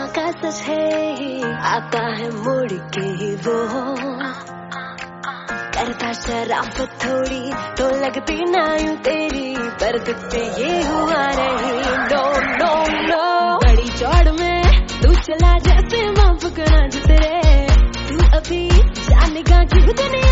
का सच है, आता है मुड़ के ही वो करता शराफत थोड़ी तो लगती ना यूं तेरी, पर तुझ पे ये हुआ नहीं। नो नो नो, बड़ी चौड़ में तू चला जैसे माँ पकड़ा जितरे, तू अभी जानेगा क्यों दुनिया